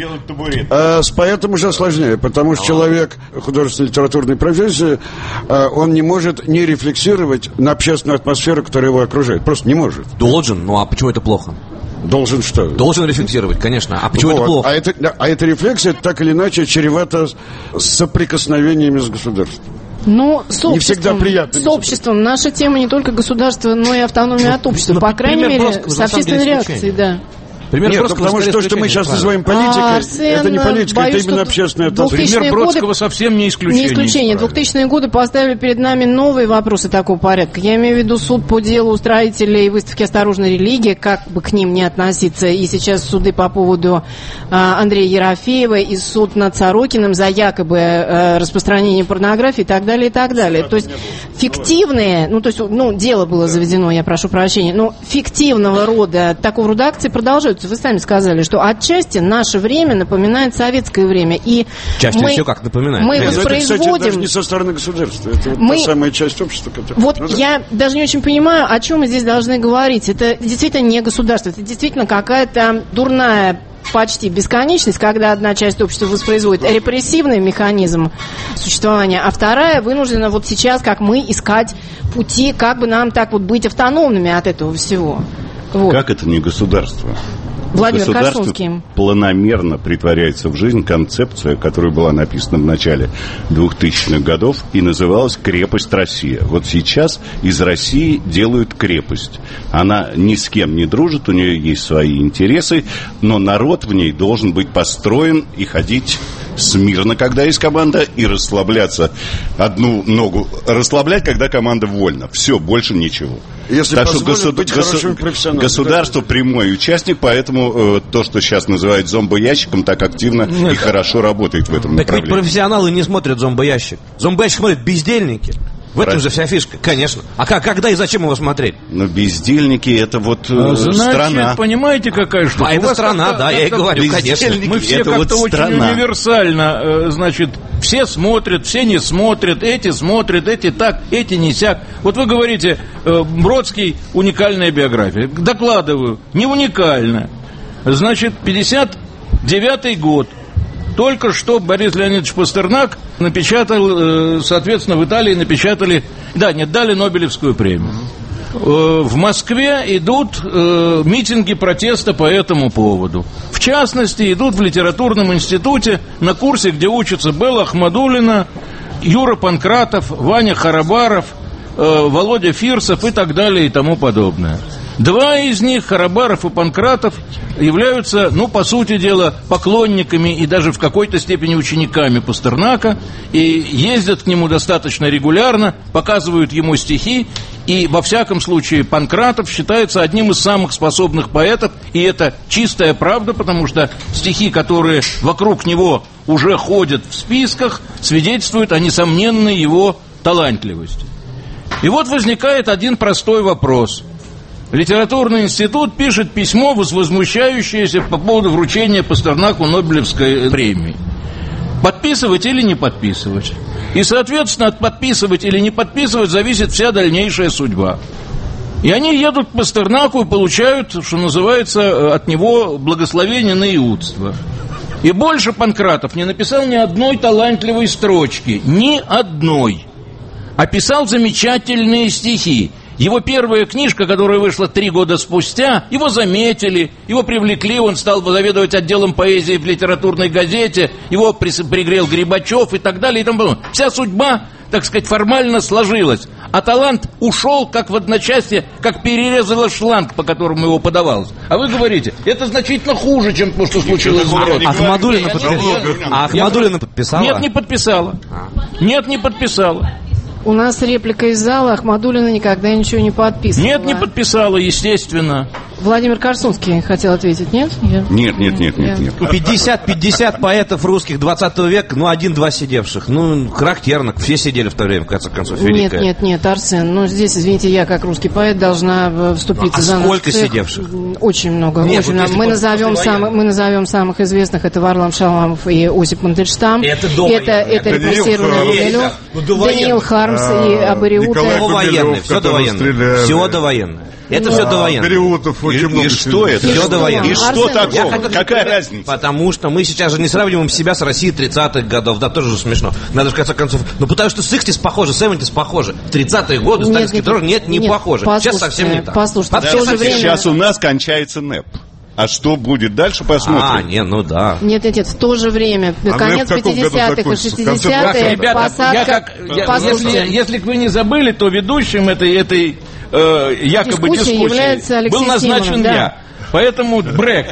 С поэтом уже сложнее, потому что человек художественной литературной профессии, он не может не рефлексировать на общественную атмосферу, которая его окружает. Просто не может. Должен, ну а почему это плохо? Должен что? Должен рефлексировать, конечно. А почему это плохо? А эта рефлексия так или иначе чревата соприкосновениями с государством. Ну, не всегда приятно. С обществом. Наша тема не только государство, но и автономия от общества. По крайней мере, с общественной реакцией, да. Нет, потому что то, что мы сейчас называем политикой, это не политика, это именно общественная атмосфера. Пример Бродского совсем не исключение. Не исключение. 2000-е годы поставили перед нами новые вопросы такого порядка. Я имею в виду суд по делу устроителей выставки «Осторожная религия», как бы к ним не относиться. И сейчас суды по поводу Андрея Ерофеева и суд над Сорокиным за якобы распространение порнографии и так далее, и так далее. То есть фиктивные, дело было заведено, я прошу прощения, но фиктивного рода, такого рода акции продолжаются. Вы сами сказали, что отчасти наше время напоминает советское время. И часть все как напоминает. Мы воспроизводим... Это, кстати, даже не со стороны государства. Это та самая часть общества, которая... Я даже не очень понимаю, о чем мы здесь должны говорить. Это действительно не государство. Это действительно какая-то дурная почти бесконечность, когда одна часть общества воспроизводит репрессивный механизм существования, а вторая вынуждена вот сейчас, как мы, искать пути, как бы нам так вот быть автономными от этого всего. Вот. Как это не государство? Владимир Государство Корсунский. Планомерно притворяется в жизнь концепция, которая была написана в начале 2000-х годов и называлась «Крепость Россия». Вот сейчас из России делают крепость. Она ни с кем не дружит, у нее есть свои интересы, но народ в ней должен быть построен и ходить смирно, когда есть команда, и расслабляться. Одну ногу расслаблять, когда команда вольна. Все, больше ничего. Если так что государство прямой участник, поэтому то, что сейчас называют зомбоящиком, так активно и хорошо работает в этом направлении. Так ведь профессионалы не смотрят зомбоящик. Зомбоящик смотрят бездельники. В этом же вся фишка, конечно. А когда и зачем его смотреть? Но бездельники, это вот страна. Понимаете, какая штука? А это страна, да, я и говорю, конечно. Мы все как-то очень универсально, значит, все смотрят, все не смотрят, эти так, эти не сяк. Вот вы говорите, Бродский уникальная биография. Докладываю, не уникальная. Значит, 59-й год. Только что Борис Леонидович Пастернак напечатал, соответственно, в Италии напечатали, дали Нобелевскую премию. В Москве идут митинги протеста по этому поводу. В частности, идут в литературном институте на курсе, где учатся Белла Ахмадуллина, Юра Панкратов, Ваня Харабаров, Володя Фирсов и так далее и тому подобное. Два из них, Харабаров и Панкратов, являются, по сути дела, поклонниками и даже в какой-то степени учениками Пастернака, и ездят к нему достаточно регулярно, показывают ему стихи, и во всяком случае Панкратов считается одним из самых способных поэтов, и это чистая правда, потому что стихи, которые вокруг него уже ходят в списках, свидетельствуют о несомненной его талантливости. И вот возникает один простой вопрос. Литературный институт пишет письмо, возмущающееся по поводу вручения Пастернаку Нобелевской премии. Подписывать или не подписывать? И, соответственно, от подписывать или не подписывать зависит вся дальнейшая судьба. И они едут к Пастернаку и получают, что называется, от него благословение на иудство. И больше Панкратов не написал ни одной талантливой строчки. Ни одной. А писал замечательные стихи. Его первая книжка, которая вышла 3 года спустя, его заметили, его привлекли, он стал заведовать отделом поэзии в литературной газете, его пригрел Грибачев и так далее. И тому. Вся судьба, так сказать, формально сложилась. А талант ушел как в одночасье, как перерезало шланг, по которому его подавалось. А вы говорите, это значительно хуже, чем то, что случилось с Бродским. Ахмадуллина подписала? Нет, не подписала. Нет, не подписала. У нас реплика из зала. Ахмадуллина никогда ничего не подписывала. Нет, не подписала, естественно. Владимир Корсунский хотел ответить, нет? Нет. 50 поэтов русских 20 века, 1-2 сидевших. Характерно, все сидели в то время, в конце концов, великое. Нет, Арсен, здесь, извините, я как русский поэт должна вступиться за нас. Сколько сидевших? Очень много. Мы назовем самых известных, это Варлам Шаламов и Осип Мандельштам. Это репрессированный Гумилев, Даниил Хармс и Абариута. Все довоенное. Это все довоенное. И что это? Все довоенное. И что такое? Какая разница? Потому что мы сейчас же не сравниваем себя с Россией 30-х годов. Да, тоже же смешно. Надо же, в конце концов... потому что 60s похоже, 70s похоже. 30-е годы сталинский террор не похоже. Сейчас совсем не так. Послушайте, сейчас у нас кончается НЭП. А что будет дальше, посмотрим. Нет, в то же время, конец 50-х и 60-х, ребята, если вы не забыли, то ведущим этой якобы дискуссии был назначен я. Поэтому брек.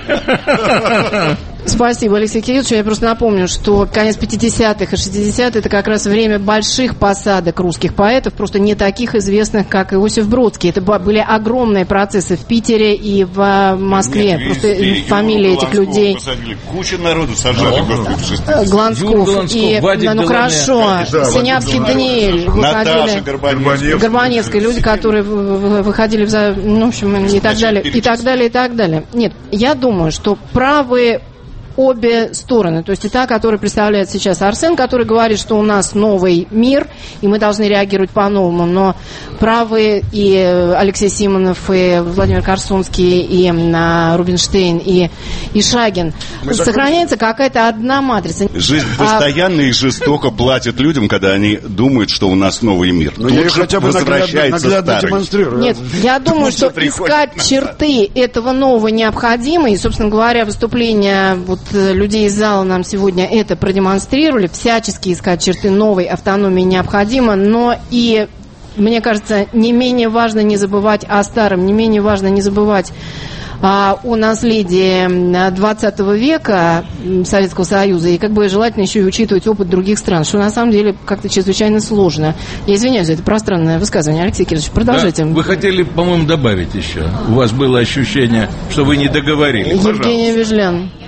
Спасибо, Алексей Кириллович. Я просто напомню, что конец 50-х и 60-х это как раз время больших посадок русских поэтов, просто не таких известных, как Иосиф Бродский. Это были огромные процессы в Питере и в Москве. Просто фамилии этих людей. Куча народу сажали. Глансков. И, хорошо, Синявский Даниэль. Наташа Горбаневская. Люди, которые выходили в общем, и так далее, и так далее, и так далее. Нет, я думаю, что правые обе стороны, то есть и та, которую представляет сейчас Арсен, который говорит, что у нас новый мир, и мы должны реагировать по-новому, но правые и Алексей Симонов, и Владимир Корсунский, и Рубинштейн, и Шагин, сохраняется какая-то одна матрица. Жизнь постоянно и жестоко платит людям, когда они думают, что у нас новый мир. Тут же хотя бы наглядно демонстрирую. Нет, я думаю, что искать черты этого нового необходимо, и, собственно говоря, выступление людей из зала нам сегодня это продемонстрировали. Всячески искать черты новой автономии необходимо, но и, мне кажется, не менее важно не забывать о старом, не менее важно не забывать о наследии 20 века Советского Союза, и желательно еще и учитывать опыт других стран, что на самом деле как-то чрезвычайно сложно. Я извиняюсь за это пространное высказывание. Алексей Кириллович, продолжайте. Да, вы хотели, по-моему, добавить еще. У вас было ощущение, что вы не договорили. Евгения Вежлян.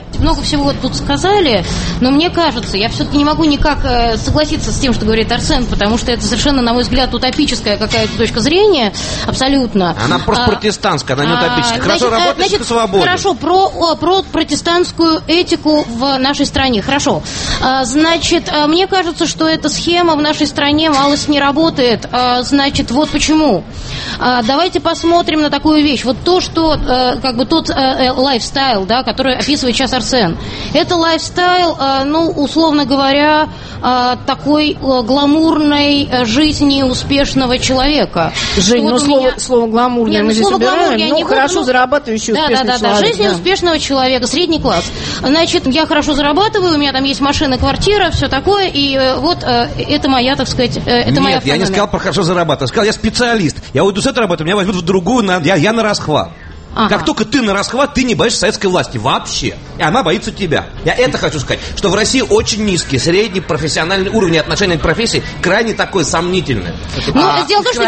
Много всего тут сказали, но мне кажется, я все-таки не могу никак согласиться с тем, что говорит Арсен, потому что это совершенно, на мой взгляд, утопическая какая-то точка зрения, абсолютно. Она просто протестантская, она не утопическая. Хорошо работаешь, ты свободен. Хорошо, про протестантскую этику в нашей стране. Хорошо. Значит, мне кажется, что эта схема в нашей стране малость не работает. Значит, вот почему. Давайте посмотрим на такую вещь. Вот то, что, как бы тот лайфстайл, да, который описывает сейчас Арсен. Это лайфстайл, ну, условно говоря, такой гламурной жизни успешного человека. Жень, вот слово гламурное мы здесь убираем. Ну, хорошо зарабатывающий успешный человек. Жизнь успешного человека, средний класс. Значит, я хорошо зарабатываю, у меня там есть машина, квартира, все такое, и вот это моя, так сказать, это моя автономия. Нет, я не сказал про хорошо зарабатывать, сказал, я специалист. Я уйду с этой работы, меня возьмут в другую, я на расхват. Ага. Как только ты на расхват, ты не боишься советской власти вообще. И она боится тебя. Я это хочу сказать, что в России очень низкий, средний профессиональный уровень отношения к профессии крайне такой сомнительный. Ну, дело в том, что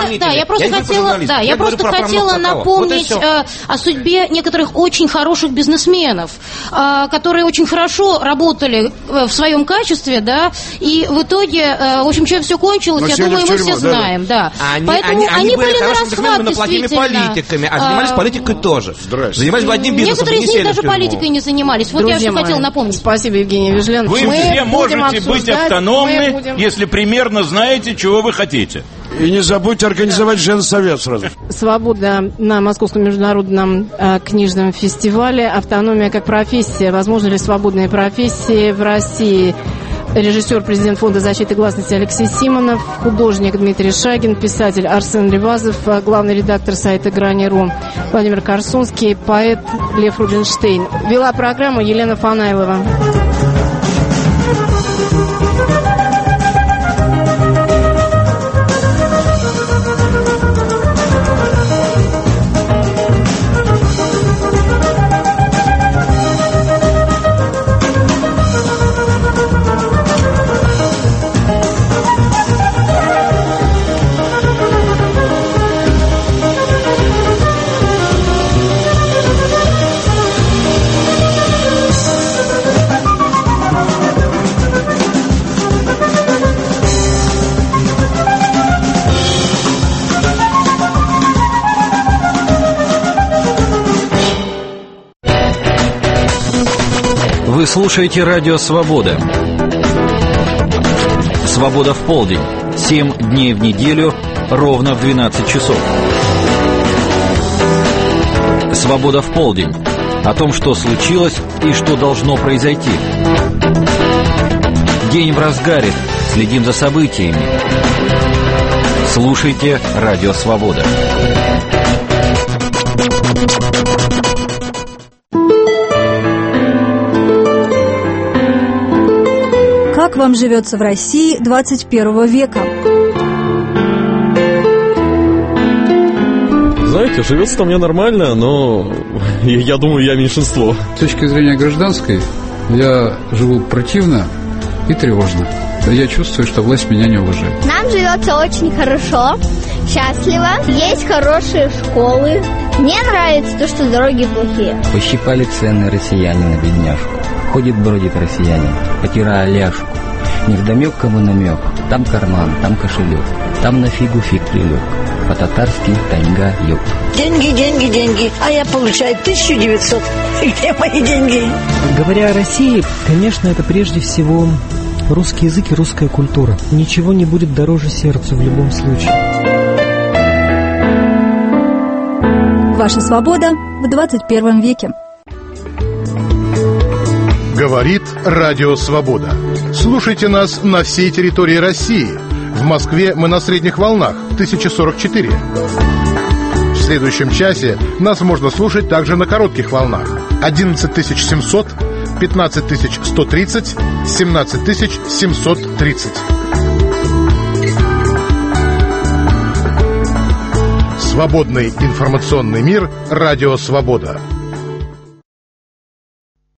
я просто хотела напомнить о судьбе некоторых очень хороших бизнесменов, которые очень хорошо работали в своем качестве, да, и в итоге, в общем, чем все кончилось, но я думаю, мы все знаем, да. Поэтому они были на расхват, но плохими политиками, а занимались политикой тоже. Занимались бы одним бизнесом. Некоторые из них даже политикой не занимались. Вот друзья, я что хотела напомнить. Спасибо, Евгений Вежлен. Вы все можете быть автономны, если примерно знаете, чего вы хотите. И не забудьте организовать женсовет сразу. Свобода на Московском международном книжном фестивале. Автономия как профессия. Возможно ли свободные профессии в России? Режиссер, президент Фонда защиты гласности Алексей Симонов, художник Дмитрий Шагин, писатель Арсен Ревазов, главный редактор сайта Грани.ру Владимир Корсунский, поэт Лев Рубинштейн. Вела программу Елена Фанайлова. Вы слушаете радио «Свобода». «Свобода в полдень». 7 дней в неделю, ровно в 12 часов. «Свобода в полдень». О том, что случилось и что должно произойти. День в разгаре. Следим за событиями. Слушайте радио «Свобода». Как вам живется в России 21 века? Знаете, живется-то мне нормально, но я думаю, я меньшинство. С точки зрения гражданской, я живу противно и тревожно. Я чувствую, что власть меня не уважает. Нам живется очень хорошо, счастливо, есть хорошие школы. Мне нравится то, что дороги плохие. Пощипали цены россияне на бедняжку. Ходит, бродит россиянин, потирая ляжку. Невдомек кому намек, там карман, там кошелек, там на фигу фиг прилег, по-татарски тайга юг. Деньги, деньги, деньги, а я получаю 1900. Где мои деньги? Говоря о России, конечно, это прежде всего русский язык и русская культура. Ничего не будет дороже сердцу в любом случае. Ваша свобода в 21 веке. Говорит Радио Свобода. Слушайте нас на всей территории России. В Москве мы на средних волнах 1044. В следующем часе нас можно слушать также на коротких волнах 11700, 15130, 17730. Свободный информационный мир. Радио Свобода.